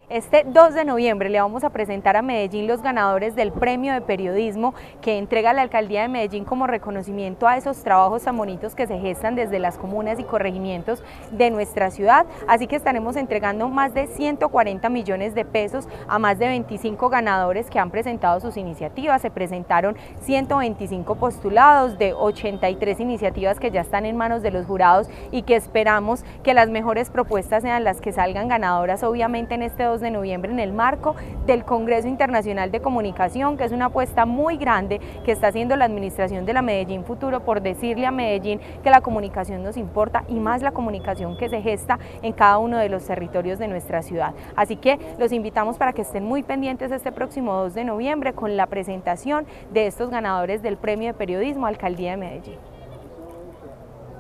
Este 2 de noviembre le vamos a presentar a Medellín los ganadores del Premio de Periodismo que entrega la Alcaldía de Medellín como reconocimiento a esos trabajos tan bonitos que se gestan desde las comunas y corregimientos de nuestra ciudad. Así que estaremos entregando más de 140 millones de pesos a más de 25 ganadores que han presentado sus iniciativas. Se presentaron 125 postulados de 83 iniciativas que ya están en manos de los jurados y que esperamos que las mejores propuestas sean las que salgan ganadoras, obviamente en este 2 de noviembre en el marco del Congreso Internacional de Comunicación, que es una apuesta muy grande que está haciendo la administración de la Medellín Futuro por decirle a Medellín que la comunicación nos importa y más la comunicación que se gesta en cada uno de los territorios de nuestra ciudad. Así que los invitamos para que estén muy pendientes este próximo 2 de noviembre con la presentación de estos ganadores del Premio de Periodismo Alcaldía de Medellín.